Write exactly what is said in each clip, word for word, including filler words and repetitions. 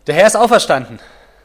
Der Herr ist auferstanden.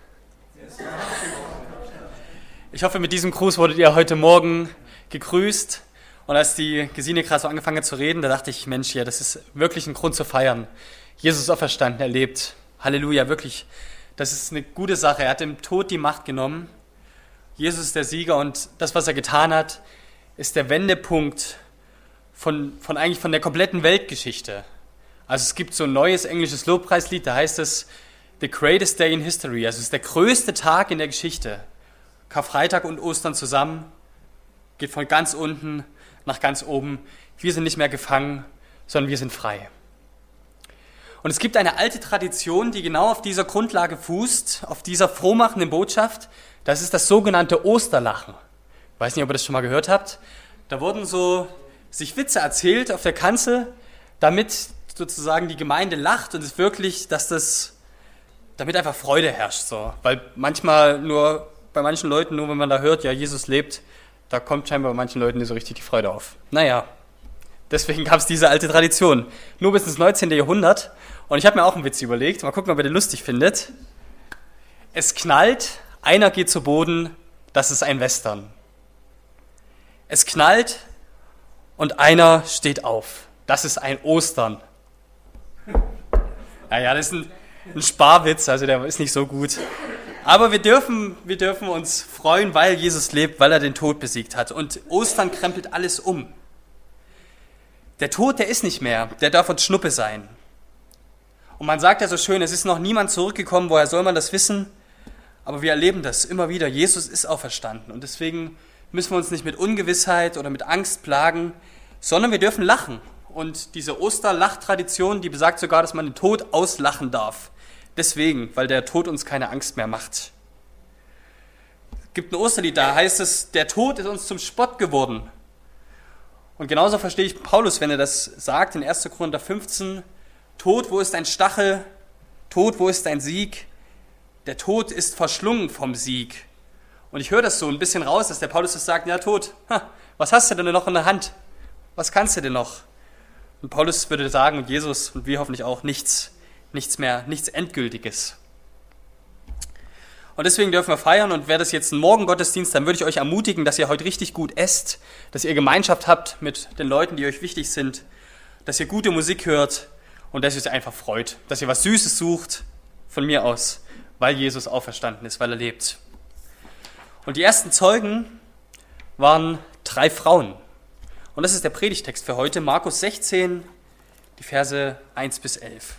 Ich hoffe, mit diesem Gruß wurdet ihr heute Morgen gegrüßt. Und als die Gesine gerade so angefangen hat zu reden, da dachte ich, Mensch, ja, das ist wirklich ein Grund zu feiern. Jesus ist auferstanden, er lebt. Halleluja, wirklich. Das ist eine gute Sache. Er hat dem Tod die Macht genommen. Jesus ist der Sieger und das, was er getan hat, ist der Wendepunkt von, von eigentlich von der kompletten Weltgeschichte. Also es gibt so ein neues englisches Lobpreislied, da heißt es The Greatest Day in History. Also es ist der größte Tag in der Geschichte. Karfreitag und Ostern zusammen, geht von ganz unten nach ganz oben. Wir sind nicht mehr gefangen, sondern wir sind frei. Und es gibt eine alte Tradition, die genau auf dieser Grundlage fußt, auf dieser frohmachenden Botschaft. Das ist das sogenannte Osterlachen. Ich weiß nicht, ob ihr das schon mal gehört habt. Da wurden so sich Witze erzählt auf der Kanzel, damit sozusagen die Gemeinde lacht und es wirklich, dass das, damit einfach Freude herrscht. So. Weil manchmal nur, bei manchen Leuten, nur wenn man da hört, ja, Jesus lebt, da kommt scheinbar bei manchen Leuten nicht so richtig die Freude auf. Naja, deswegen gab es diese alte Tradition. Nur bis ins neunzehnten. Jahrhundert. Und ich habe mir auch einen Witz überlegt. Mal gucken, ob ihr den lustig findet. Es knallt, einer geht zu Boden, das ist ein Western. Es knallt und einer steht auf. Das ist ein Ostern. Naja, das ist ein, ein Sparwitz, also der ist nicht so gut. Aber wir dürfen, wir dürfen uns freuen, weil Jesus lebt, weil er den Tod besiegt hat. Und Ostern krempelt alles um. Der Tod, der ist nicht mehr, der darf uns Schnuppe sein. Und man sagt ja so schön, es ist noch niemand zurückgekommen, woher soll man das wissen? Aber wir erleben das immer wieder. Jesus ist auferstanden. Und deswegen müssen wir uns nicht mit Ungewissheit oder mit Angst plagen, sondern wir dürfen lachen. Und diese Osterlachtradition, die besagt sogar, dass man den Tod auslachen darf. Deswegen, weil der Tod uns keine Angst mehr macht. Es gibt ein Osterlied, da heißt es, der Tod ist uns zum Spott geworden. Und genauso verstehe ich Paulus, wenn er das sagt in erster Korinther fünfzehn, Tod, wo ist dein Stachel? Tod, wo ist dein Sieg? Der Tod ist verschlungen vom Sieg. Und ich höre das so ein bisschen raus, dass der Paulus das sagt, ja Tod, ha, was hast du denn noch in der Hand? Was kannst du denn noch? Und Paulus würde sagen, und Jesus und wir hoffentlich auch, nichts, nichts mehr, nichts Endgültiges. Und deswegen dürfen wir feiern und wäre das jetzt ein Morgengottesdienst, dann würde ich euch ermutigen, dass ihr heute richtig gut esst, dass ihr Gemeinschaft habt mit den Leuten, die euch wichtig sind, dass ihr gute Musik hört und dass ihr euch einfach freut, dass ihr was Süßes sucht, von mir aus, weil Jesus auferstanden ist, weil er lebt. Und die ersten Zeugen waren drei Frauen. Und das ist der Predigtext für heute, Markus sechzehn, die Verse eins bis elf.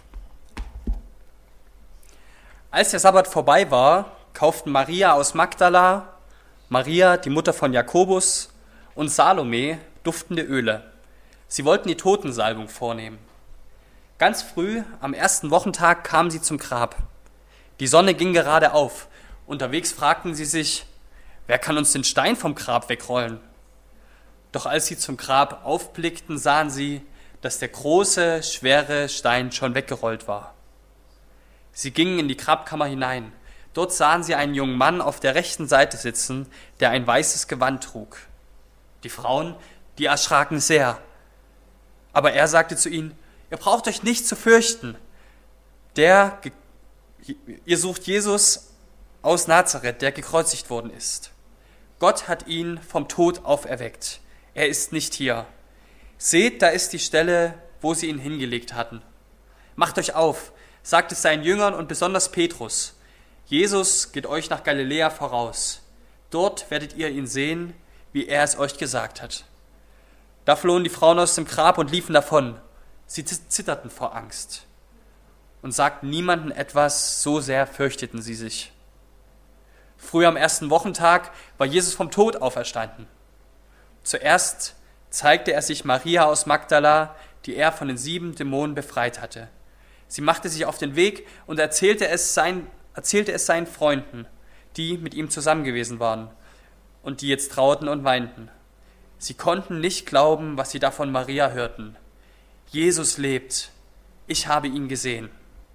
Als der Sabbat vorbei war, kauften Maria aus Magdala, Maria, die Mutter von Jakobus, und Salome duftende Öle. Sie wollten die Totensalbung vornehmen. Ganz früh, am ersten Wochentag, kamen sie zum Grab. Die Sonne ging gerade auf. Unterwegs fragten sie sich, wer kann uns den Stein vom Grab wegrollen? Doch als sie zum Grab aufblickten, sahen sie, dass der große, schwere Stein schon weggerollt war. Sie gingen in die Grabkammer hinein. Dort sahen sie einen jungen Mann auf der rechten Seite sitzen, der ein weißes Gewand trug. Die Frauen, die erschraken sehr. Aber er sagte zu ihnen, ihr braucht euch nicht zu fürchten. Der, ihr sucht Jesus aus Nazareth, der gekreuzigt worden ist. Gott hat ihn vom Tod auferweckt. Er ist nicht hier. Seht, da ist die Stelle, wo sie ihn hingelegt hatten. Macht euch auf, sagt es seinen Jüngern und besonders Petrus. Jesus geht euch nach Galiläa voraus. Dort werdet ihr ihn sehen, wie er es euch gesagt hat. Da flohen die Frauen aus dem Grab und liefen davon. Sie zitterten vor Angst und sagten niemandem etwas, so sehr fürchteten sie sich. Früh am ersten Wochentag war Jesus vom Tod auferstanden. Zuerst zeigte er sich Maria aus Magdala, die er von den sieben Dämonen befreit hatte. Sie machte sich auf den Weg und erzählte es, sein, erzählte es seinen Freunden, die mit ihm zusammen gewesen waren und die jetzt trauerten und weinten. Sie konnten nicht glauben, was sie da von Maria hörten. Jesus lebt. Ich habe ihn gesehen.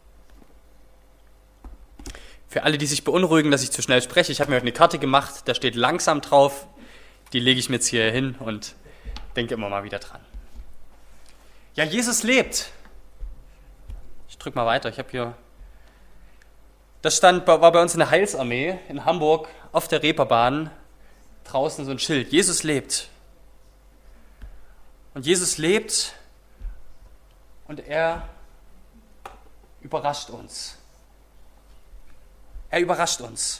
Für alle, die sich beunruhigen, dass ich zu schnell spreche, ich habe mir heute eine Karte gemacht, da steht langsam drauf. Die lege ich mir jetzt hier hin und denke immer mal wieder dran. Ja, Jesus lebt. Ich drücke mal weiter. Ich habe hier Das stand, war bei uns in der Heilsarmee in Hamburg auf der Reeperbahn draußen so ein Schild. Jesus lebt. Und Jesus lebt und er überrascht uns. Er überrascht uns.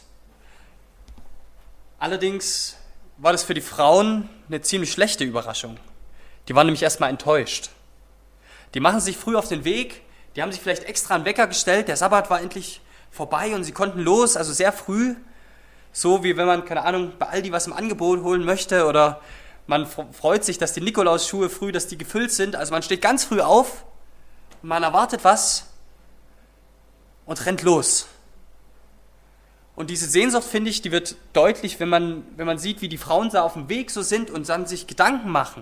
Allerdings war das für die Frauen eine ziemlich schlechte Überraschung. Die waren nämlich erstmal enttäuscht. Die machen sich früh auf den Weg, die haben sich vielleicht extra einen Wecker gestellt, der Sabbat war endlich vorbei und sie konnten los, also sehr früh. So wie wenn man, keine Ahnung, bei Aldi was im Angebot holen möchte oder man freut sich, dass die Nikolausschuhe früh, dass die gefüllt sind. Also man steht ganz früh auf und man erwartet was und rennt los. Und diese Sehnsucht, finde ich, die wird deutlich, wenn man, wenn man sieht, wie die Frauen da auf dem Weg so sind und dann sich Gedanken machen.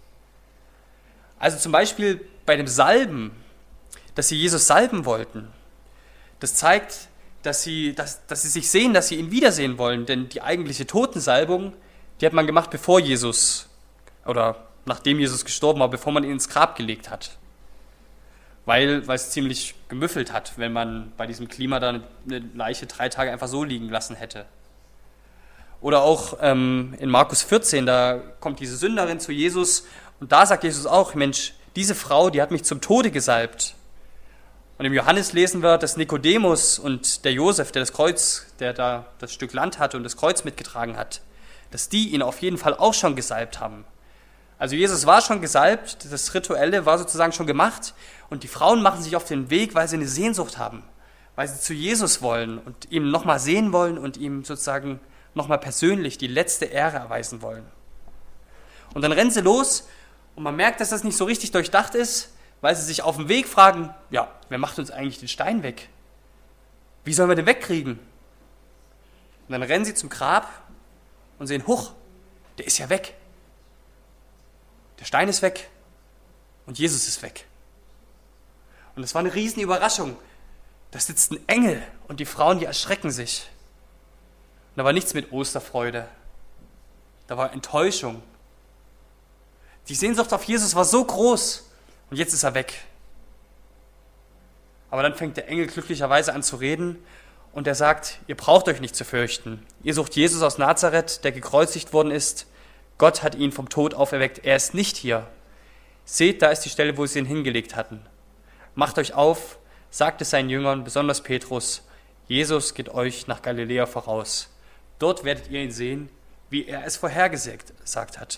Also zum Beispiel bei dem Salben, dass sie Jesus salben wollten. Das zeigt, dass sie, dass, dass sie sich sehen, dass sie ihn wiedersehen wollen. Denn die eigentliche Totensalbung, die hat man gemacht, bevor Jesus, oder nachdem Jesus gestorben war, bevor man ihn ins Grab gelegt hat. Weil, weil es ziemlich gemüffelt hat, wenn man bei diesem Klima da eine Leiche drei Tage einfach so liegen lassen hätte. Oder auch ähm, in Markus vierzehn, da kommt diese Sünderin zu Jesus und da sagt Jesus auch, Mensch, diese Frau, die hat mich zum Tode gesalbt. Und im Johannes lesen wir, dass Nikodemus und der Josef, der das Kreuz, der da das Stück Land hatte und das Kreuz mitgetragen hat, dass die ihn auf jeden Fall auch schon gesalbt haben. Also Jesus war schon gesalbt, das Rituelle war sozusagen schon gemacht und die Frauen machen sich auf den Weg, weil sie eine Sehnsucht haben, weil sie zu Jesus wollen und ihm nochmal sehen wollen und ihm sozusagen nochmal persönlich die letzte Ehre erweisen wollen. Und dann rennen sie los und man merkt, dass das nicht so richtig durchdacht ist, weil sie sich auf dem Weg fragen, ja, wer macht uns eigentlich den Stein weg? Wie sollen wir den wegkriegen? Und dann rennen sie zum Grab und sehen, huch, der ist ja weg. Der Stein ist weg und Jesus ist weg. Und es war eine riesen Überraschung. Da sitzt ein Engel und die Frauen, die erschrecken sich. Und da war nichts mit Osterfreude. Da war Enttäuschung. Die Sehnsucht auf Jesus war so groß und jetzt ist er weg. Aber dann fängt der Engel glücklicherweise an zu reden und er sagt, ihr braucht euch nicht zu fürchten. Ihr sucht Jesus aus Nazareth, der gekreuzigt worden ist. Gott hat ihn vom Tod auferweckt. Er ist nicht hier. Seht, da ist die Stelle, wo sie ihn hingelegt hatten. Macht euch auf, sagt es seinen Jüngern, besonders Petrus, Jesus geht euch nach Galiläa voraus. Dort werdet ihr ihn sehen, wie er es vorhergesagt hat.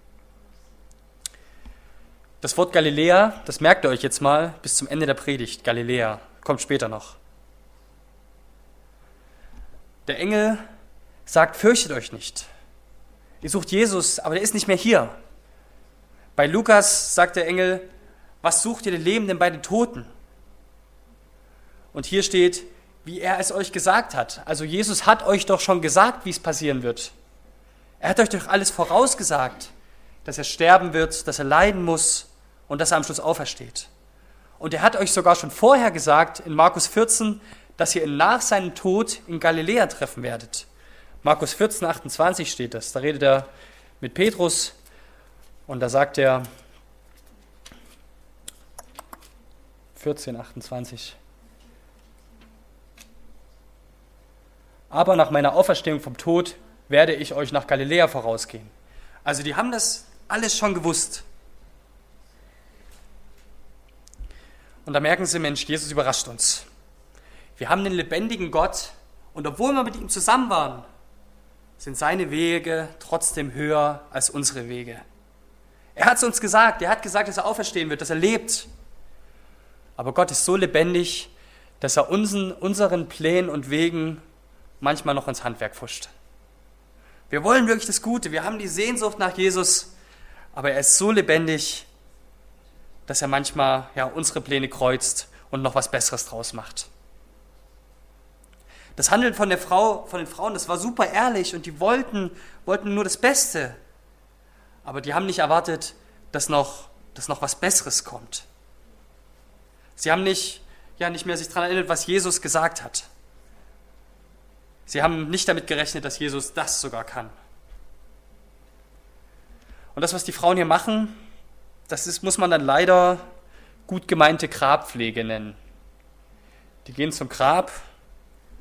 Das Wort Galiläa, das merkt ihr euch jetzt mal bis zum Ende der Predigt. Galiläa, kommt später noch. Der Engel sagt, fürchtet euch nicht. Ihr sucht Jesus, aber der ist nicht mehr hier. Bei Lukas sagt der Engel, was sucht ihr den Lebenden bei den Toten? Und hier steht, wie er es euch gesagt hat. Also Jesus hat euch doch schon gesagt, wie es passieren wird. Er hat euch doch alles vorausgesagt, dass er sterben wird, dass er leiden muss und dass er am Schluss aufersteht. Und er hat euch sogar schon vorher gesagt, in Markus vierzehn, dass ihr ihn nach seinem Tod in Galiläa treffen werdet. Markus vierzehn, achtundzwanzig steht das. Da redet er mit Petrus und da sagt er, vierzehn, achtundzwanzig. Aber nach meiner Auferstehung vom Tod werde ich euch nach Galiläa vorausgehen. Also die haben das alles schon gewusst. Und da merken sie, Mensch, Jesus überrascht uns. Wir haben den lebendigen Gott und obwohl wir mit ihm zusammen waren, sind seine Wege trotzdem höher als unsere Wege. Er hat es uns gesagt, er hat gesagt, dass er auferstehen wird, dass er lebt. Aber Gott ist so lebendig, dass er unseren, unseren Plänen und Wegen manchmal noch ins Handwerk pfuscht. Wir wollen wirklich das Gute, wir haben die Sehnsucht nach Jesus, aber er ist so lebendig, dass er manchmal ja, unsere Pläne kreuzt und noch was Besseres draus macht. Das Handeln von der Frau, von den Frauen, das war super ehrlich und die wollten, wollten nur das Beste. Aber die haben nicht erwartet, dass noch, dass noch was Besseres kommt. Sie haben nicht, ja, nicht mehr sich daran erinnert, was Jesus gesagt hat. Sie haben nicht damit gerechnet, dass Jesus das sogar kann. Und das, was die Frauen hier machen, das ist, muss man dann leider gut gemeinte Grabpflege nennen. Die gehen zum Grab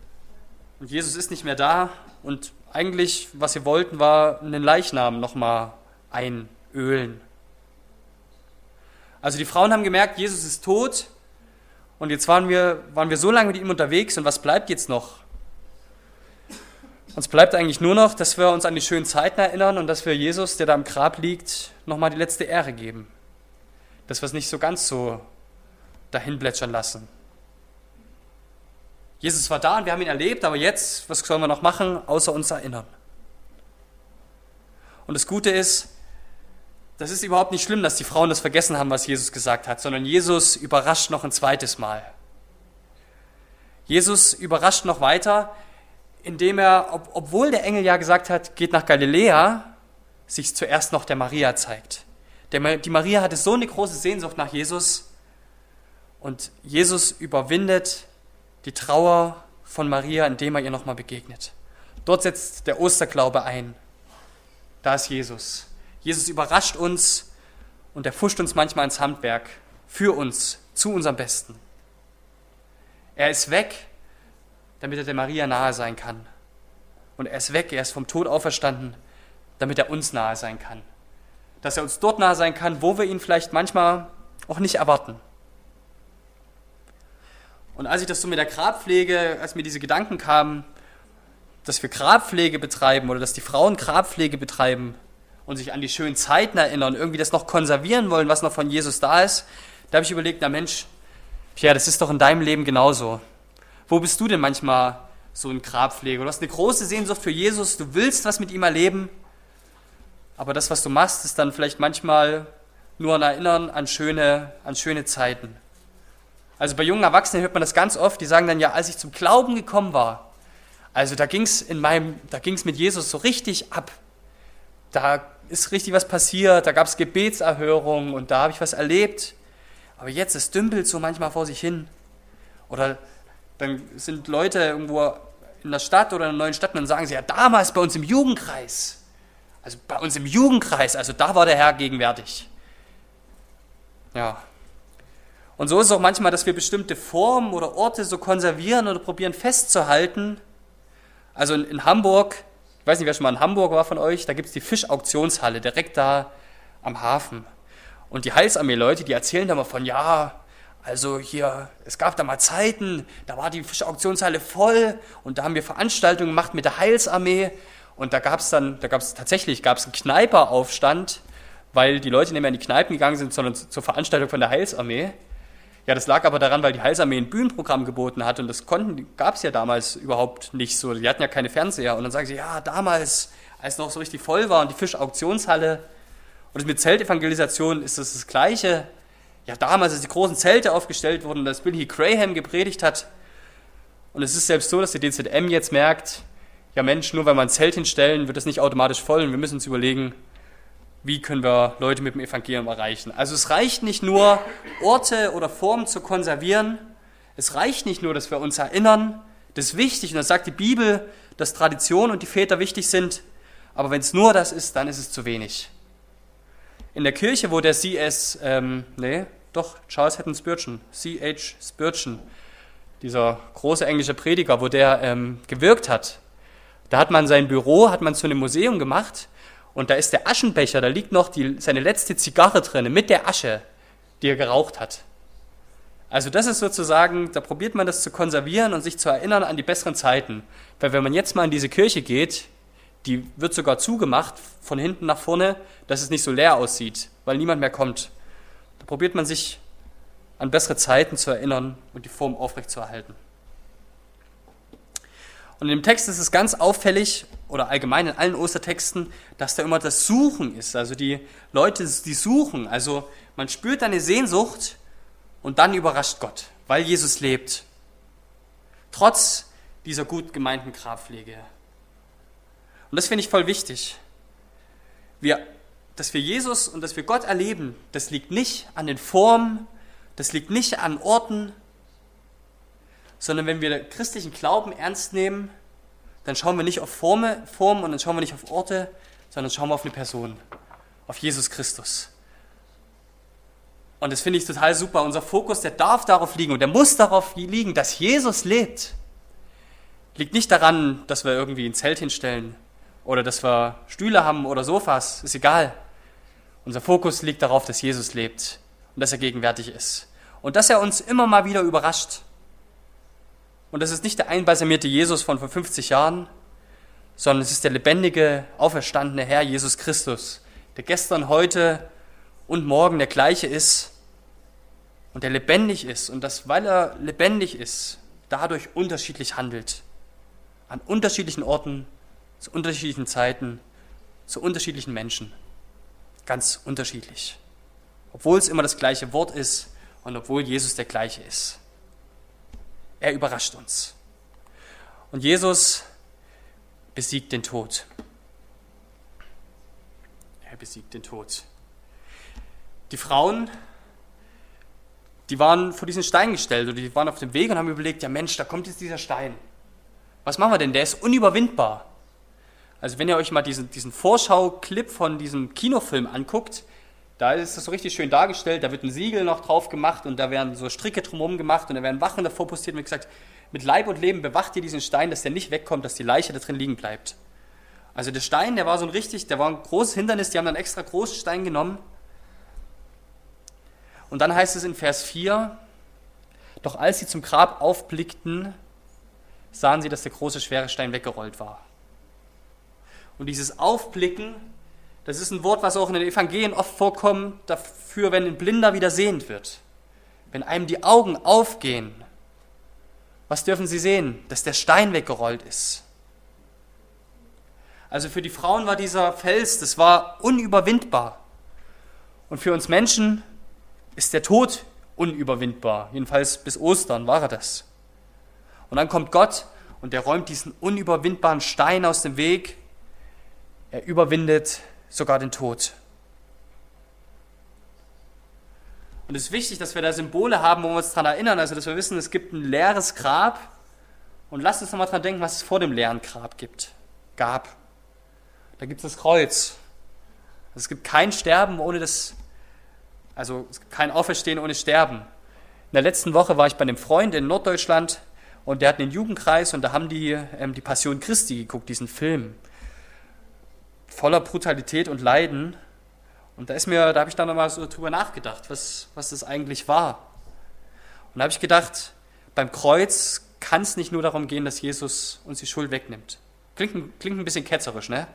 Und Jesus ist nicht mehr da und eigentlich, was sie wollten, war einen Leichnam nochmal einölen. Also die Frauen haben gemerkt, Jesus ist tot und jetzt waren wir, waren wir so lange mit ihm unterwegs und was bleibt jetzt noch? Uns bleibt eigentlich nur noch, dass wir uns an die schönen Zeiten erinnern und dass wir Jesus, der da im Grab liegt, nochmal die letzte Ehre geben. Dass wir es nicht so ganz so dahin plätschern lassen. Jesus war da und wir haben ihn erlebt, aber jetzt, was sollen wir noch machen, außer uns erinnern? Und das Gute ist, das ist überhaupt nicht schlimm, dass die Frauen das vergessen haben, was Jesus gesagt hat, sondern Jesus überrascht noch ein zweites Mal. Jesus überrascht noch weiter, indem er, ob, obwohl der Engel ja gesagt hat, geht nach Galiläa, sich zuerst noch der Maria zeigt. Der, die Maria hatte so eine große Sehnsucht nach Jesus und Jesus überwindet die Trauer von Maria, indem er ihr nochmal begegnet. Dort setzt der Osterglaube ein. Da ist Jesus. Jesus überrascht uns und er pfuscht uns manchmal ins Handwerk für uns, zu unserem Besten. Er ist weg, damit er der Maria nahe sein kann. Und er ist weg, er ist vom Tod auferstanden, damit er uns nahe sein kann. Dass er uns dort nahe sein kann, wo wir ihn vielleicht manchmal auch nicht erwarten. Und als ich das so mit der Grabpflege, als mir diese Gedanken kamen, dass wir Grabpflege betreiben oder dass die Frauen Grabpflege betreiben und sich an die schönen Zeiten erinnern, irgendwie das noch konservieren wollen, was noch von Jesus da ist, da habe ich überlegt, na Mensch, Pierre, das ist doch in deinem Leben genauso. Wo bist du denn manchmal so in Grabpflege? Du hast eine große Sehnsucht für Jesus, du willst was mit ihm erleben, aber das, was du machst, ist dann vielleicht manchmal nur ein Erinnern an schöne, an schöne Zeiten. Also bei jungen Erwachsenen hört man das ganz oft, die sagen dann, ja, als ich zum Glauben gekommen war, also da ging es in meinem, da ging es mit Jesus so richtig ab. Da ist richtig was passiert, da gab es Gebetserhörungen und da habe ich was erlebt. Aber jetzt, es dümpelt so manchmal vor sich hin. Oder dann sind Leute irgendwo in der Stadt oder in einer neuen Stadt und dann sagen sie, ja, damals bei uns im Jugendkreis, also bei uns im Jugendkreis, also da war der Herr gegenwärtig. Ja. Und so ist es auch manchmal, dass wir bestimmte Formen oder Orte so konservieren oder probieren festzuhalten. Also in, in Hamburg, ich weiß nicht, wer schon mal in Hamburg war von euch, da gibt es die Fischauktionshalle direkt da am Hafen. Und die Heilsarmee-Leute, die erzählen da mal von, ja, also hier, es gab da mal Zeiten, da war die Fischauktionshalle voll und da haben wir Veranstaltungen gemacht mit der Heilsarmee und da gab es dann, da gab es tatsächlich, gab es einen Kneipperaufstand, weil die Leute nicht mehr in die Kneipen gegangen sind, sondern zur Veranstaltung von der Heilsarmee. Ja, das lag aber daran, weil die Heilsarmee ein Bühnenprogramm geboten hat und das konnten, gab es ja damals überhaupt nicht so. Die hatten ja keine Fernseher und dann sagen sie, ja, damals, als es noch so richtig voll war und die Fischauktionshalle und das mit Zeltevangelisation ist das das Gleiche. Ja, damals, als die großen Zelte aufgestellt wurden, dass Billy Graham gepredigt hat und es ist selbst so, dass die D Z M jetzt merkt, ja Mensch, nur weil wir ein Zelt hinstellen, wird das nicht automatisch voll und wir müssen uns überlegen, wie können wir Leute mit dem Evangelium erreichen. Also es reicht nicht nur, Orte oder Formen zu konservieren, es reicht nicht nur, dass wir uns erinnern, das ist wichtig und das sagt die Bibel, dass Tradition und die Väter wichtig sind, aber wenn es nur das ist, dann ist es zu wenig. In der Kirche, wo der C S, ähm, nee, doch, Charles Haddon Spurgeon, C H Spurgeon, dieser große englische Prediger, wo der ähm, gewirkt hat, da hat man sein Büro, hat man zu einem Museum gemacht und da ist der Aschenbecher, da liegt noch die, seine letzte Zigarre drin, mit der Asche, die er geraucht hat. Also das ist sozusagen, da probiert man das zu konservieren und sich zu erinnern an die besseren Zeiten. Weil wenn man jetzt mal in diese Kirche geht, die wird sogar zugemacht, von hinten nach vorne, dass es nicht so leer aussieht, weil niemand mehr kommt. Da probiert man sich an bessere Zeiten zu erinnern und die Form aufrechtzuerhalten. Und in dem Text ist es ganz auffällig, oder allgemein in allen Ostertexten, dass da immer das Suchen ist. Also die Leute, die suchen. Also man spürt eine Sehnsucht und dann überrascht Gott, weil Jesus lebt. Trotz dieser gut gemeinten Grabpflege. Und das finde ich voll wichtig. Wir, dass wir Jesus und dass wir Gott erleben, das liegt nicht an den Formen, das liegt nicht an Orten, sondern wenn wir den christlichen Glauben ernst nehmen, dann schauen wir nicht auf Formen, Formen und dann schauen wir nicht auf Orte, sondern schauen wir auf eine Person, auf Jesus Christus. Und das finde ich total super. Unser Fokus, der darf darauf liegen und der muss darauf liegen, dass Jesus lebt. liegt nicht daran, dass wir irgendwie ein Zelt hinstellen oder dass wir Stühle haben oder Sofas, ist egal. Unser Fokus liegt darauf, dass Jesus lebt und dass er gegenwärtig ist und dass er uns immer mal wieder überrascht. Und das ist nicht der einbalsamierte Jesus von vor fünfzig Jahren, sondern es ist der lebendige, auferstandene Herr Jesus Christus, der gestern, heute und morgen der gleiche ist und der lebendig ist und das, weil er lebendig ist, dadurch unterschiedlich handelt. An unterschiedlichen Orten, zu unterschiedlichen Zeiten, zu unterschiedlichen Menschen. Ganz unterschiedlich. Obwohl es immer das gleiche Wort ist und obwohl Jesus der gleiche ist. Er überrascht uns. Und Jesus besiegt den Tod. Er besiegt den Tod. Die Frauen, die waren vor diesen Stein gestellt oder die waren auf dem Weg und haben überlegt, ja Mensch, da kommt jetzt dieser Stein. Was machen wir denn? Der ist unüberwindbar. Also wenn ihr euch mal diesen, diesen Vorschau-Clip von diesem Kinofilm anguckt, da ist das so richtig schön dargestellt, da wird ein Siegel noch drauf gemacht und da werden so Stricke drumherum gemacht und da werden Wachen davor postiert und wird gesagt, mit Leib und Leben bewacht ihr diesen Stein, dass der nicht wegkommt, dass die Leiche da drin liegen bleibt. Also der Stein, der war so ein richtig, der war ein großes Hindernis, die haben dann extra großen Stein genommen. Und dann heißt es in Vers vier, doch als sie zum Grab aufblickten, sahen sie, dass der große, schwere Stein weggerollt war. Und dieses Aufblicken, das ist ein Wort, was auch in den Evangelien oft vorkommt, dafür, wenn ein Blinder wieder sehend wird. Wenn einem die Augen aufgehen, was dürfen sie sehen? Dass der Stein weggerollt ist. Also für die Frauen war dieser Fels, das war unüberwindbar. Und für uns Menschen ist der Tod unüberwindbar. Jedenfalls bis Ostern war er das. Und dann kommt Gott und er räumt diesen unüberwindbaren Stein aus dem Weg. Er überwindet sogar den Tod. Und es ist wichtig, dass wir da Symbole haben, wo wir uns daran erinnern, also dass wir wissen, es gibt ein leeres Grab. Und lasst uns nochmal dran denken, was es vor dem leeren Grab gibt. Gab. Da gibt es das Kreuz. Also es gibt kein Sterben ohne das, also es gibt kein Auferstehen ohne Sterben. In der letzten Woche war ich bei einem Freund in Norddeutschland und der hat einen Jugendkreis und da haben die ähm, die Passion Christi geguckt, diesen Film. Voller Brutalität und Leiden. Und da ist mir, da habe ich dann nochmal so drüber nachgedacht, was, was das eigentlich war. Und da habe ich gedacht, beim Kreuz kann es nicht nur darum gehen, dass Jesus uns die Schuld wegnimmt. Klingt, klingt ein bisschen ketzerisch, ne?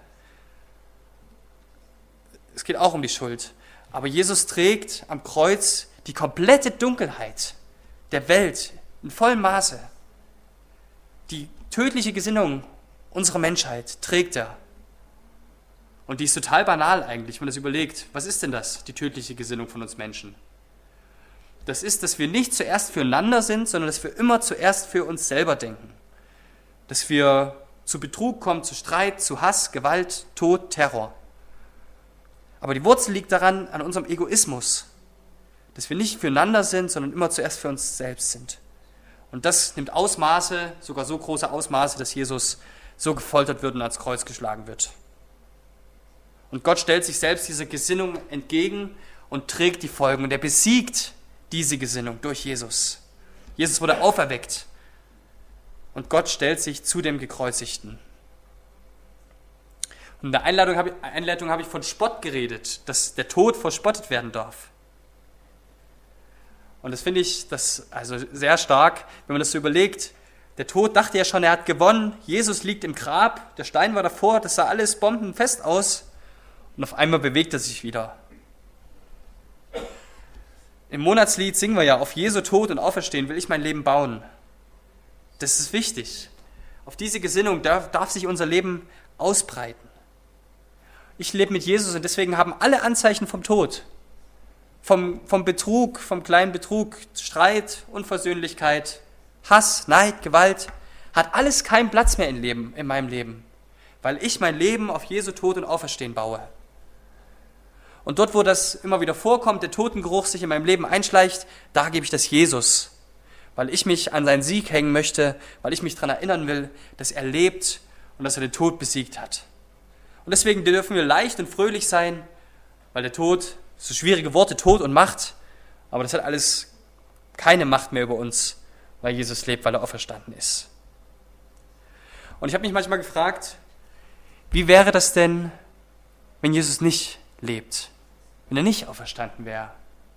Es geht auch um die Schuld. Aber Jesus trägt am Kreuz die komplette Dunkelheit der Welt in vollem Maße. Die tödliche Gesinnung unserer Menschheit trägt er. Und die ist total banal eigentlich, wenn man das überlegt. Was ist denn das, die tödliche Gesinnung von uns Menschen? Das ist, dass wir nicht zuerst füreinander sind, sondern dass wir immer zuerst für uns selber denken. Dass wir zu Betrug kommen, zu Streit, zu Hass, Gewalt, Tod, Terror. Aber die Wurzel liegt daran, an unserem Egoismus. Dass wir nicht füreinander sind, sondern immer zuerst für uns selbst sind. Und das nimmt Ausmaße, sogar so große Ausmaße, dass Jesus so gefoltert wird und ans Kreuz geschlagen wird. Und Gott stellt sich selbst dieser Gesinnung entgegen und trägt die Folgen. Und er besiegt diese Gesinnung durch Jesus. Jesus wurde auferweckt. Und Gott stellt sich zu dem Gekreuzigten. Und in der Einleitung habe ich, Einleitung habe ich von Spott geredet, dass der Tod verspottet werden darf. Und das finde ich das also sehr stark, wenn man das so überlegt. Der Tod dachte ja schon, er hat gewonnen. Jesus liegt im Grab, der Stein war davor, das sah alles bombenfest aus. Und auf einmal bewegt er sich wieder. Im Monatslied singen wir ja, auf Jesu Tod und Auferstehen will ich mein Leben bauen. Das ist wichtig. Auf diese Gesinnung darf, darf sich unser Leben ausbreiten. Ich lebe mit Jesus und deswegen haben alle Anzeichen vom Tod, vom, vom Betrug, vom kleinen Betrug, Streit, Unversöhnlichkeit, Hass, Neid, Gewalt, hat alles keinen Platz mehr im Leben, in meinem Leben, weil ich mein Leben auf Jesu Tod und Auferstehen baue. Und dort, wo das immer wieder vorkommt, der Totengeruch sich in meinem Leben einschleicht, da gebe ich das Jesus, weil ich mich an seinen Sieg hängen möchte, weil ich mich daran erinnern will, dass er lebt und dass er den Tod besiegt hat. Und deswegen dürfen wir leicht und fröhlich sein, weil der Tod, so schwierige Worte, Tod und Macht, aber das hat alles keine Macht mehr über uns, weil Jesus lebt, weil er auferstanden ist. Und ich habe mich manchmal gefragt, wie wäre das denn, wenn Jesus nicht lebt, wenn er nicht auferstanden wäre?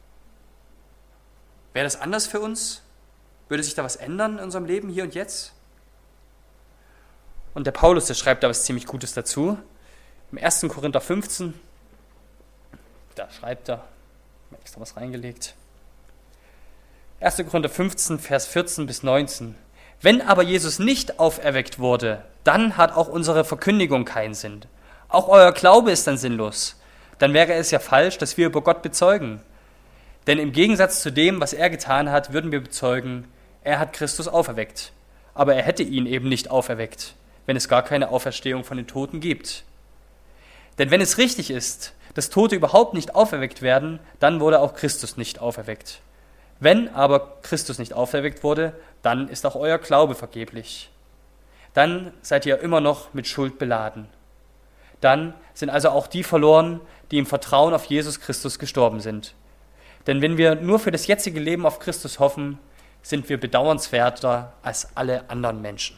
Wäre das anders für uns? Würde sich da was ändern in unserem Leben hier und jetzt? Und der Paulus, der schreibt da was ziemlich Gutes dazu. Im ersten Korinther fünfzehn, da schreibt er, ich habe extra was reingelegt. erster Korinther fünfzehn, Vers vierzehn bis neunzehn. Wenn aber Jesus nicht auferweckt wurde, dann hat auch unsere Verkündigung keinen Sinn. Auch euer Glaube ist dann sinnlos. Dann wäre es ja falsch, dass wir über Gott bezeugen. Denn im Gegensatz zu dem, was er getan hat, würden wir bezeugen, er hat Christus auferweckt. Aber er hätte ihn eben nicht auferweckt, wenn es gar keine Auferstehung von den Toten gibt. Denn wenn es richtig ist, dass Tote überhaupt nicht auferweckt werden, dann wurde auch Christus nicht auferweckt. Wenn aber Christus nicht auferweckt wurde, dann ist auch euer Glaube vergeblich. Dann seid ihr immer noch mit Schuld beladen. Dann sind also auch die verloren, die im Vertrauen auf Jesus Christus gestorben sind. Denn wenn wir nur für das jetzige Leben auf Christus hoffen, sind wir bedauernswerter als alle anderen Menschen.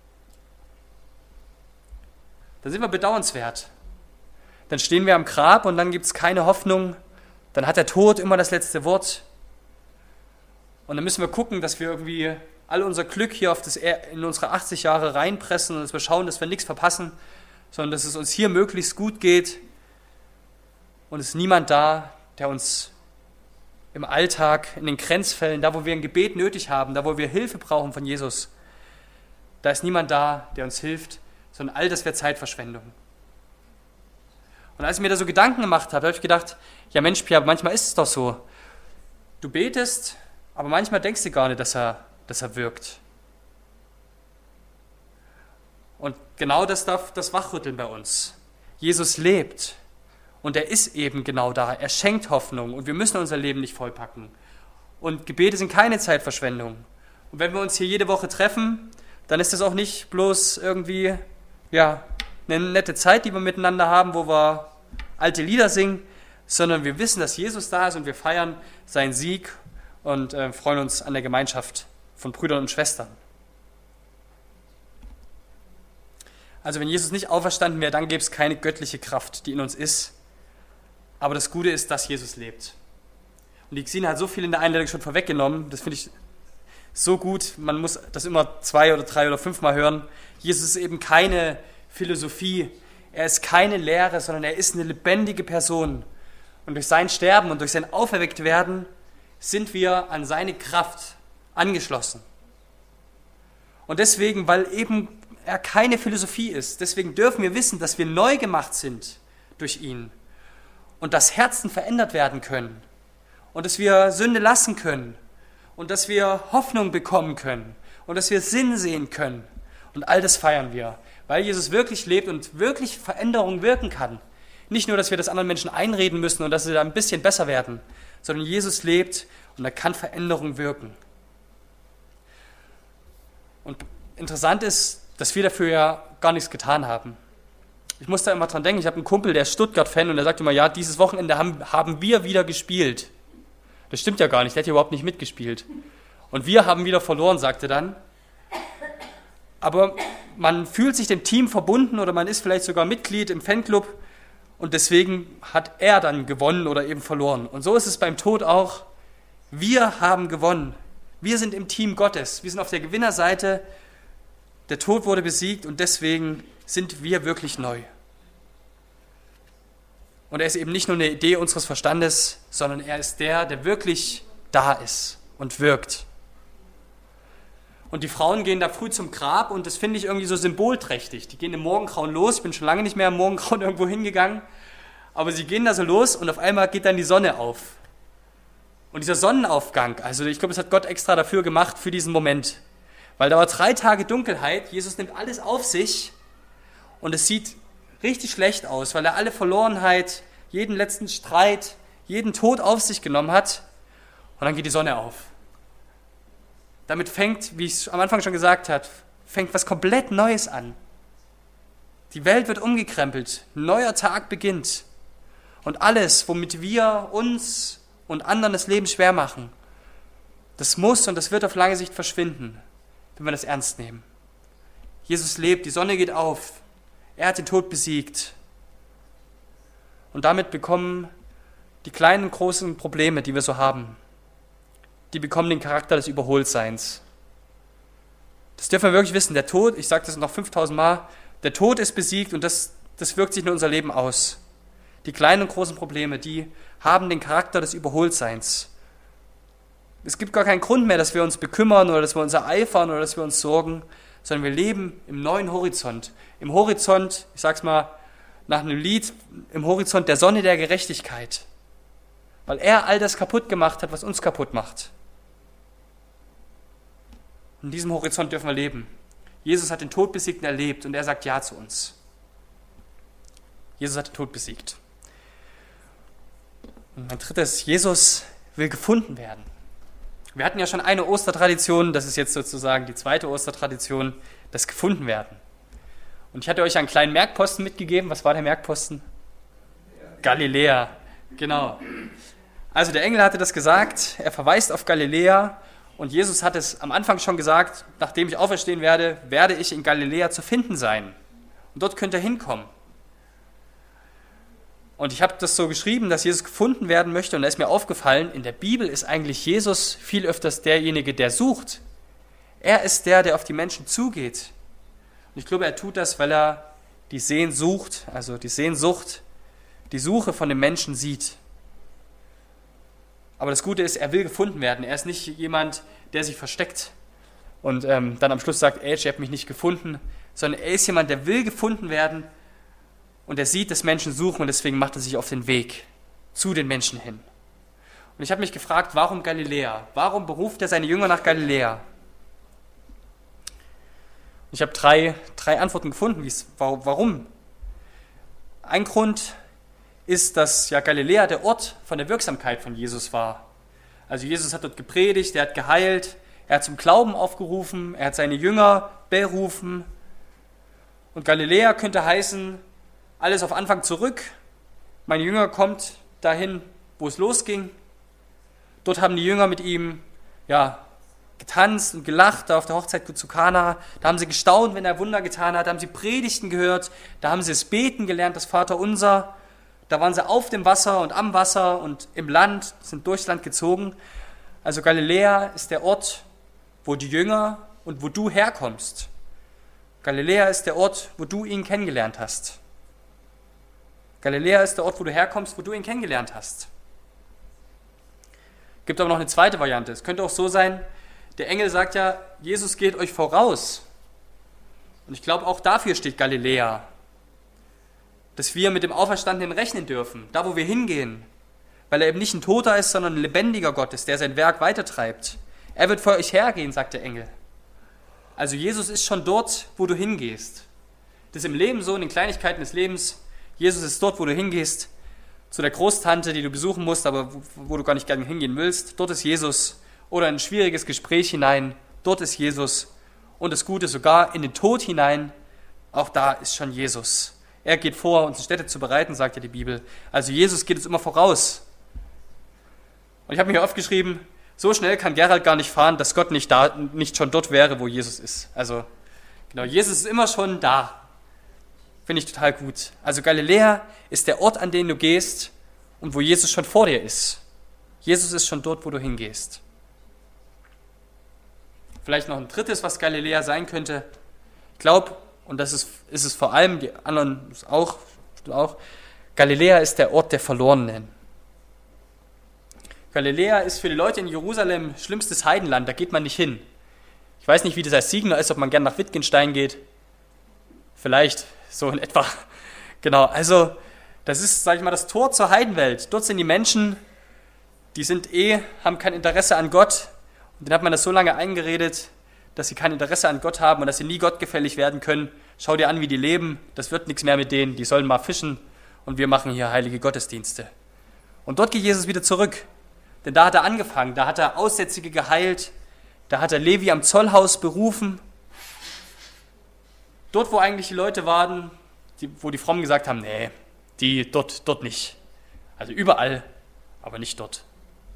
Dann sind wir bedauernswert. Dann stehen wir am Grab und dann gibt es keine Hoffnung. Dann hat der Tod immer das letzte Wort. Und dann müssen wir gucken, dass wir irgendwie all unser Glück hier auf das, in unsere achtzig Jahre reinpressen und dass wir schauen, dass wir nichts verpassen, sondern dass es uns hier möglichst gut geht. Und es ist niemand da, der uns im Alltag, in den Grenzfällen, da wo wir ein Gebet nötig haben, da wo wir Hilfe brauchen von Jesus, da ist niemand da, der uns hilft, sondern all das wäre Zeitverschwendung. Und als ich mir da so Gedanken gemacht habe, habe ich gedacht, ja Mensch, Pierre, manchmal ist es doch so. Du betest, aber manchmal denkst du gar nicht, dass er, dass er wirkt. Und genau das darf das wachrütteln bei uns. Jesus lebt und er ist eben genau da. Er schenkt Hoffnung und wir müssen unser Leben nicht vollpacken. Und Gebete sind keine Zeitverschwendung. Und wenn wir uns hier jede Woche treffen, dann ist das auch nicht bloß irgendwie ja, eine nette Zeit, die wir miteinander haben, wo wir alte Lieder singen, sondern wir wissen, dass Jesus da ist und wir feiern seinen Sieg und äh, freuen uns an der Gemeinschaft von Brüdern und Schwestern. Also wenn Jesus nicht auferstanden wäre, dann gäbe es keine göttliche Kraft, die in uns ist. Aber das Gute ist, dass Jesus lebt. Und die Xine hat so viel in der Einleitung schon vorweggenommen, das finde ich so gut, man muss das immer zwei oder drei oder fünfmal hören. Jesus ist eben keine Philosophie, er ist keine Lehre, sondern er ist eine lebendige Person. Und durch sein Sterben und durch sein Auferwecktwerden sind wir an seine Kraft angeschlossen. Und deswegen, weil eben er keine Philosophie ist, deswegen dürfen wir wissen, dass wir neu gemacht sind durch ihn und dass Herzen verändert werden können und dass wir Sünde lassen können und dass wir Hoffnung bekommen können und dass wir Sinn sehen können. Und all das feiern wir, weil Jesus wirklich lebt und wirklich Veränderung wirken kann. Nicht nur, dass wir das anderen Menschen einreden müssen und dass sie da ein bisschen besser werden, sondern Jesus lebt und er kann Veränderung wirken. Und interessant ist, dass wir dafür ja gar nichts getan haben. Ich muss da immer dran denken, ich habe einen Kumpel, der ist Stuttgart-Fan und der sagt immer, ja, dieses Wochenende haben, haben wir wieder gespielt. Das stimmt ja gar nicht, der hat hier überhaupt nicht mitgespielt. Und wir haben wieder verloren, sagte er dann. Aber man fühlt sich dem Team verbunden oder man ist vielleicht sogar Mitglied im Fanclub und deswegen hat er dann gewonnen oder eben verloren. Und so ist es beim Tod auch. Wir haben gewonnen. Wir sind im Team Gottes. Wir sind auf der Gewinnerseite. Der Tod wurde besiegt und deswegen sind wir wirklich neu. Und er ist eben nicht nur eine Idee unseres Verstandes, sondern er ist der, der wirklich da ist und wirkt. Und die Frauen gehen da früh zum Grab und das finde ich irgendwie so symbolträchtig. Die gehen im Morgengrauen los. Ich bin schon lange nicht mehr im Morgengrauen irgendwo hingegangen. Aber sie gehen da so los und auf einmal geht dann die Sonne auf. Und dieser Sonnenaufgang, also ich glaube, das hat Gott extra dafür gemacht, für diesen Moment. Weil da war drei Tage Dunkelheit, Jesus nimmt alles auf sich und es sieht richtig schlecht aus, weil er alle Verlorenheit, jeden letzten Streit, jeden Tod auf sich genommen hat und dann geht die Sonne auf. Damit fängt, wie ich es am Anfang schon gesagt habe, fängt was komplett Neues an. Die Welt wird umgekrempelt, ein neuer Tag beginnt und alles, womit wir uns und anderen das Leben schwer machen, das muss und das wird auf lange Sicht verschwinden, wenn wir das ernst nehmen. Jesus lebt, die Sonne geht auf, er hat den Tod besiegt. Und damit bekommen die kleinen und großen Probleme, die wir so haben, die bekommen den Charakter des Überholseins. Das dürfen wir wirklich wissen, der Tod, ich sage das noch fünftausend Mal, der Tod ist besiegt und das, das wirkt sich in unser Leben aus. Die kleinen und großen Probleme, die haben den Charakter des Überholseins. Es gibt gar keinen Grund mehr, dass wir uns bekümmern oder dass wir uns ereifern oder dass wir uns sorgen, sondern wir leben im neuen Horizont. Im Horizont, ich sag's mal nach einem Lied, im Horizont der Sonne der Gerechtigkeit. Weil er all das kaputt gemacht hat, was uns kaputt macht. In diesem Horizont dürfen wir leben. Jesus hat den Tod besiegt und erlebt und er sagt Ja zu uns. Jesus hat den Tod besiegt. Und ein drittes, Jesus will gefunden werden. Wir hatten ja schon eine Ostertradition, das ist jetzt sozusagen die zweite Ostertradition, das Gefundenwerden. Und ich hatte euch einen kleinen Merkposten mitgegeben. Was war der Merkposten? Galiläa, genau. Also der Engel hatte das gesagt, er verweist auf Galiläa und Jesus hat es am Anfang schon gesagt, nachdem ich auferstehen werde, werde ich in Galiläa zu finden sein. Und dort könnt ihr hinkommen. Und ich habe das so geschrieben, dass Jesus gefunden werden möchte und da ist mir aufgefallen, in der Bibel ist eigentlich Jesus viel öfters derjenige, der sucht. Er ist der, der auf die Menschen zugeht. Und ich glaube, er tut das, weil er die Sehnsucht, also die Sehnsucht, die Suche von den Menschen sieht. Aber das Gute ist, er will gefunden werden. Er ist nicht jemand, der sich versteckt und ähm, dann am Schluss sagt, ey, ihr habt mich nicht gefunden, sondern er ist jemand, der will gefunden werden und er sieht, dass Menschen suchen und deswegen macht er sich auf den Weg zu den Menschen hin. Und ich habe mich gefragt, warum Galiläa? Warum beruft er seine Jünger nach Galiläa? Ich habe drei, drei Antworten gefunden, warum. Ein Grund ist, dass ja Galiläa der Ort von der Wirksamkeit von Jesus war. Also Jesus hat dort gepredigt, er hat geheilt, er hat zum Glauben aufgerufen, er hat seine Jünger berufen. Und Galiläa könnte heißen, alles auf Anfang zurück. Mein Jünger kommt dahin, wo es losging. Dort haben die Jünger mit ihm ja, getanzt und gelacht, da auf der Hochzeit zu Kana. Da haben sie gestaunt, wenn er Wunder getan hat. Da haben sie Predigten gehört. Da haben sie das Beten gelernt, das Vaterunser. Da waren sie auf dem Wasser und am Wasser und im Land, sind durchs Land gezogen. Also Galiläa ist der Ort, wo die Jünger und wo du herkommst. Galiläa ist der Ort, wo du ihn kennengelernt hast. Galiläa ist der Ort, wo du herkommst, wo du ihn kennengelernt hast. Gibt aber noch eine zweite Variante. Es könnte auch so sein, der Engel sagt ja, Jesus geht euch voraus. Und ich glaube, auch dafür steht Galiläa. Dass wir mit dem Auferstandenen rechnen dürfen, da wo wir hingehen. Weil er eben nicht ein Toter ist, sondern ein lebendiger Gott ist, der sein Werk weitertreibt. Er wird vor euch hergehen, sagt der Engel. Also Jesus ist schon dort, wo du hingehst. Das ist im Leben so, in den Kleinigkeiten des Lebens. Jesus ist dort, wo du hingehst, zu der Großtante, die du besuchen musst, aber wo, wo du gar nicht gerne hingehen willst. Dort ist Jesus. Oder in ein schwieriges Gespräch hinein. Dort ist Jesus. Und das Gute sogar in den Tod hinein. Auch da ist schon Jesus. Er geht vor, uns Städte zu bereiten, sagt ja die Bibel. Also Jesus geht uns immer voraus. Und ich habe mir hier aufgeschrieben, so schnell kann Gerald gar nicht fahren, dass Gott nicht, da, nicht schon dort wäre, wo Jesus ist. Also genau, Jesus ist immer schon da. Finde ich total gut. Also Galiläa ist der Ort, an den du gehst und wo Jesus schon vor dir ist. Jesus ist schon dort, wo du hingehst. Vielleicht noch ein drittes, was Galiläa sein könnte. Ich glaube, und das ist, ist es vor allem, die anderen auch, auch, Galiläa ist der Ort der Verlorenen. Galiläa ist für die Leute in Jerusalem schlimmstes Heidenland, da geht man nicht hin. Ich weiß nicht, wie das als Siegner ist, ob man gerne nach Wittgenstein geht. Vielleicht so in etwa. Genau, also das ist, sage ich mal, das Tor zur Heidenwelt. Dort sind die Menschen, die sind eh, haben kein Interesse an Gott. Und denen hat man das so lange eingeredet, dass sie kein Interesse an Gott haben und dass sie nie gottgefällig werden können. Schau dir an, wie die leben, das wird nichts mehr mit denen, die sollen mal fischen und wir machen hier heilige Gottesdienste. Und dort geht Jesus wieder zurück, denn da hat er angefangen, da hat er Aussätzige geheilt, da hat er Levi am Zollhaus berufen. Dort, wo eigentlich die Leute waren, die, wo die Frommen gesagt haben, nee, die dort, dort nicht. Also überall, aber nicht dort.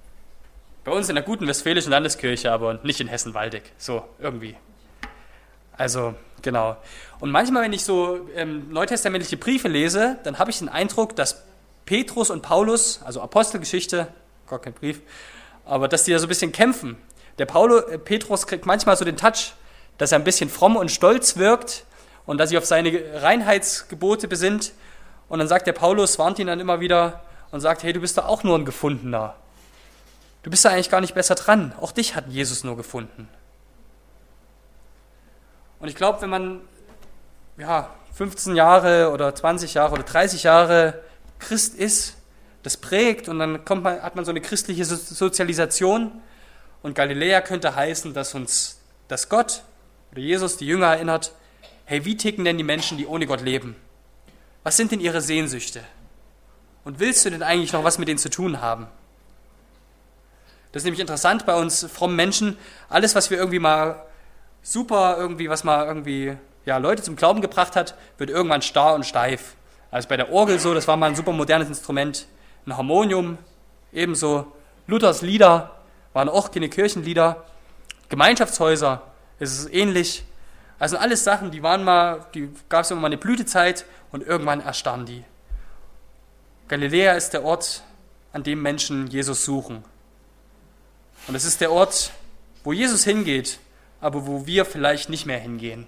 Bei uns in der guten Westfälischen Landeskirche, aber nicht in Hessen-Waldeck, so irgendwie. Also, genau. Und manchmal, wenn ich so ähm, neutestamentliche Briefe lese, dann habe ich den Eindruck, dass Petrus und Paulus, also Apostelgeschichte, gar kein Brief, aber dass die da so ein bisschen kämpfen. Der Paulus, äh, Petrus kriegt manchmal so den Touch, dass er ein bisschen fromm und stolz wirkt und dass sich auf seine Reinheitsgebote besinnt. Und dann sagt der Paulus, warnt ihn dann immer wieder und sagt, hey, du bist doch auch nur ein Gefundener. Du bist da eigentlich gar nicht besser dran. Auch dich hat Jesus nur gefunden. Und ich glaube, wenn man ja, fünfzehn Jahre oder zwanzig Jahre oder dreißig Jahre Christ ist, das prägt und dann kommt man, hat man so eine christliche so- Sozialisation und Galiläa könnte heißen, dass uns, dass Gott oder Jesus die Jünger erinnert, hey, wie ticken denn die Menschen, die ohne Gott leben? Was sind denn ihre Sehnsüchte? Und willst du denn eigentlich noch was mit denen zu tun haben? Das ist nämlich interessant bei uns frommen Menschen, alles, was wir irgendwie mal super irgendwie, was mal irgendwie ja, Leute zum Glauben gebracht hat, wird irgendwann starr und steif. Also bei der Orgel so, das war mal ein super modernes Instrument, ein Harmonium, ebenso Luthers Lieder waren auch keine Kirchenlieder, Gemeinschaftshäuser, ist es ähnlich. Also alles Sachen, die waren mal, die gab es immer mal eine Blütezeit und irgendwann erstarren die. Galiläa ist der Ort, an dem Menschen Jesus suchen. Und es ist der Ort, wo Jesus hingeht, aber wo wir vielleicht nicht mehr hingehen.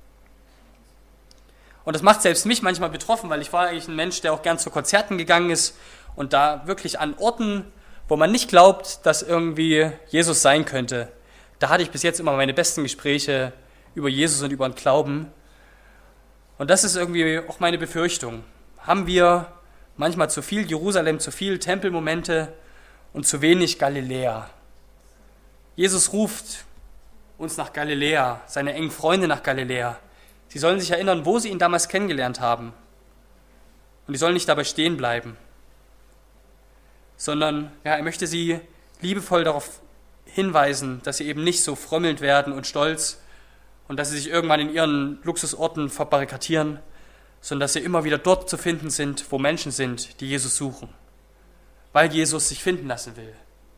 Und das macht selbst mich manchmal betroffen, weil ich war eigentlich ein Mensch, der auch gern zu Konzerten gegangen ist und da wirklich an Orten, wo man nicht glaubt, dass irgendwie Jesus sein könnte. Da hatte ich bis jetzt immer meine besten Gespräche über Jesus und über den Glauben. Und das ist irgendwie auch meine Befürchtung. Haben wir manchmal zu viel Jerusalem, zu viel Tempelmomente und zu wenig Galiläa? Jesus ruft uns nach Galiläa, seine engen Freunde nach Galiläa. Sie sollen sich erinnern, wo sie ihn damals kennengelernt haben. Und die sollen nicht dabei stehen bleiben, sondern ja, er möchte sie liebevoll darauf hinweisen, dass sie eben nicht so frömmelnd werden und stolz und dass sie sich irgendwann in ihren Luxusorten verbarrikadieren, sondern dass sie immer wieder dort zu finden sind, wo Menschen sind, die Jesus suchen, weil Jesus sich finden lassen will.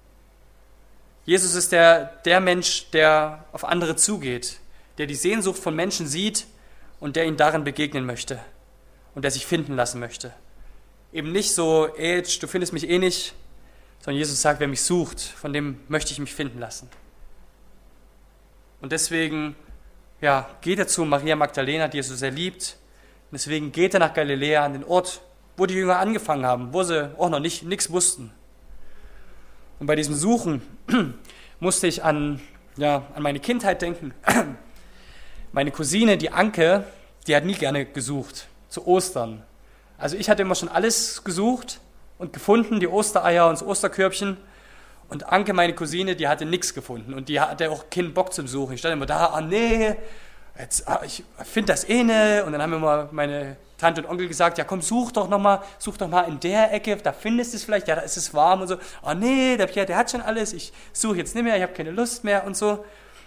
Jesus ist der, der Mensch, der auf andere zugeht, der die Sehnsucht von Menschen sieht und der ihnen darin begegnen möchte und der sich finden lassen möchte. Eben nicht so, ey, du findest mich eh nicht, sondern Jesus sagt, wer mich sucht, von dem möchte ich mich finden lassen. Und deswegen ja, geht er zu Maria Magdalena, die Jesus sehr liebt. Und deswegen geht er nach Galiläa, an den Ort, wo die Jünger angefangen haben, wo sie auch noch nicht nichts wussten. Und bei diesem Suchen musste ich an, ja, an meine Kindheit denken. Meine Cousine, die Anke, die hat nie gerne gesucht, zu Ostern. Also ich hatte immer schon alles gesucht und gefunden, die Ostereier und das Osterkörbchen. Und Anke, meine Cousine, die hatte nichts gefunden und die hatte auch keinen Bock zum Suchen. Ich stand immer da, ah nee, jetzt, ah, ich finde das eh ne. Und dann haben immer meine Tante und Onkel gesagt, ja komm, such doch nochmal, such doch mal in der Ecke, da findest du es vielleicht, ja, da ist es warm und so. Ah nee, der Pierre, der hat schon alles, ich suche jetzt nicht mehr, ich habe keine Lust mehr und so.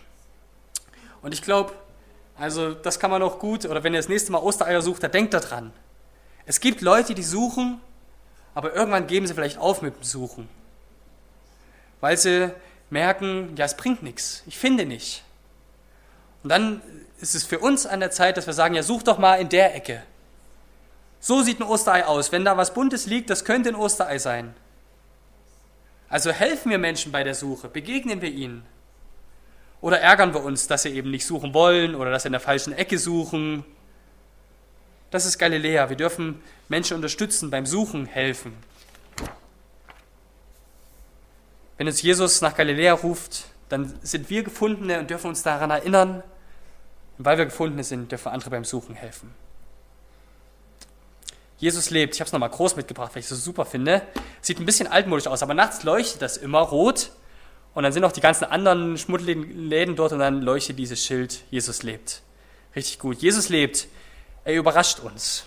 Und ich glaube, also das kann man auch gut, oder wenn ihr das nächste Mal Ostereier sucht, dann denkt da dran. Es gibt Leute, die suchen, aber irgendwann geben sie vielleicht auf mit dem Suchen. Weil sie merken, ja, es bringt nichts, ich finde nicht. Und dann ist es für uns an der Zeit, dass wir sagen, ja, such doch mal in der Ecke. So sieht ein Osterei aus. Wenn da was Buntes liegt, das könnte ein Osterei sein. Also helfen wir Menschen bei der Suche, begegnen wir ihnen. Oder ärgern wir uns, dass sie eben nicht suchen wollen oder dass sie in der falschen Ecke suchen. Das ist Galiläa. Wir dürfen Menschen unterstützen, beim Suchen helfen. Wenn uns Jesus nach Galiläa ruft, dann sind wir Gefundene und dürfen uns daran erinnern. Und weil wir Gefundene sind, dürfen andere beim Suchen helfen. Jesus lebt. Ich habe es nochmal groß mitgebracht, weil ich es so super finde. Sieht ein bisschen altmodisch aus, aber nachts leuchtet das immer rot. Und dann sind auch die ganzen anderen schmuddeligen Läden dort und dann leuchtet dieses Schild, Jesus lebt. Richtig gut. Jesus lebt. Er überrascht uns.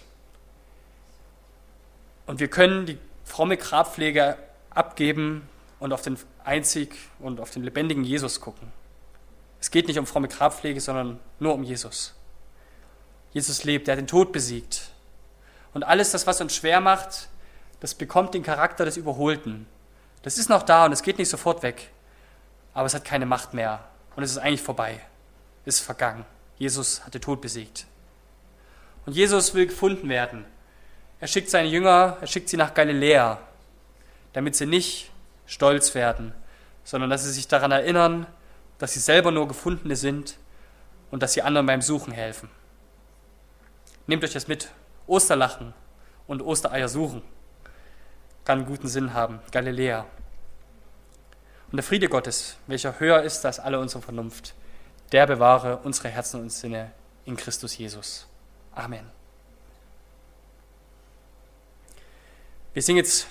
Und wir können die fromme Grabpflege abgeben und auf den einzig und auf den lebendigen Jesus gucken. Es geht nicht um fromme Grabpflege, sondern nur um Jesus. Jesus lebt, er hat den Tod besiegt. Und alles das, was uns schwer macht, das bekommt den Charakter des Überholten. Das ist noch da und es geht nicht sofort weg. Aber es hat keine Macht mehr und es ist eigentlich vorbei. Es ist vergangen. Jesus hat den Tod besiegt. Und Jesus will gefunden werden. Er schickt seine Jünger, er schickt sie nach Galiläa, damit sie nicht stolz werden, sondern dass sie sich daran erinnern, dass sie selber nur Gefundene sind und dass sie anderen beim Suchen helfen. Nehmt euch das mit. Osterlachen und Ostereier suchen. Kann einen guten Sinn haben. Galiläa. Und der Friede Gottes, welcher höher ist als alle unsere Vernunft, der bewahre unsere Herzen und Sinne in Christus Jesus. Amen. Wir singen jetzt